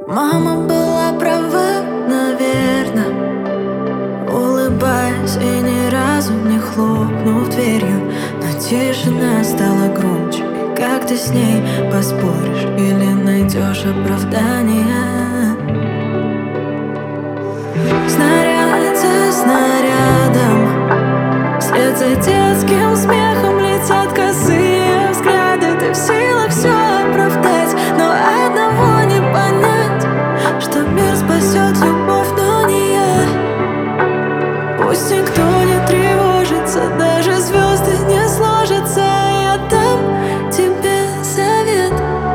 Мама была права, наверно, улыбаясь и ни разу не хлопнув дверью. Но тишина стала громче. И как ты с ней поспоришь или найдешь оправдание? Снаряд за снарядом, вслед за детским смехом летят косые взгляды. Ты в силах все оправдать, но одного не понять, что мир спасет любовь, но не я. Пусть никто не тревожится, даже звезды не сложатся. Я дам тебе совет: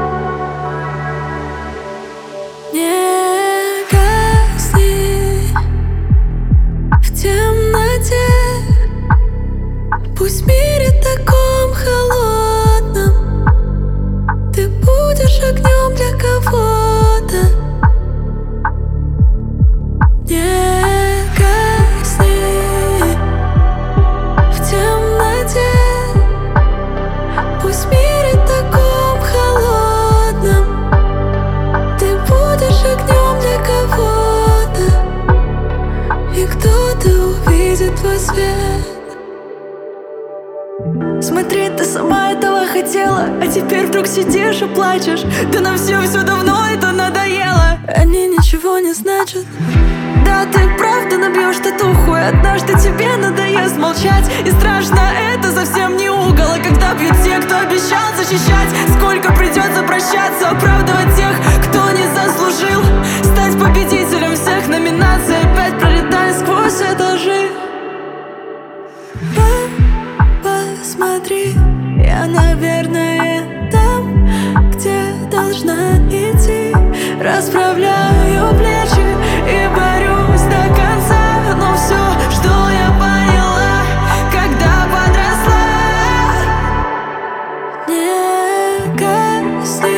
не гасни в темноте. Пусть в мире таком холодном ты будешь огнем для кого-то. Не гасни в темноте. Пусть в мире таком холодном ты будешь огнем для кого-то, и кто-то увидит твой свет. Смотри, ты сама этого хотела, а теперь вдруг сидишь и плачешь. Да нам все давно это надоело. Они ничего не значат. Да, ты правда набьешь татуху, и однажды тебе надоест молчать. И страшно, это совсем не угол. А когда бьют те, кто обещал защищать, сколько придется прощаться, оправдывать тех, кто не заслужил стать победителем всех номинаций, опять пролетая сквозь этажи. Посмотри, я, наверное, там, где должна идти. Расправляю плечи и борюсь до конца. Но все, что я поняла, когда подросла: не гасни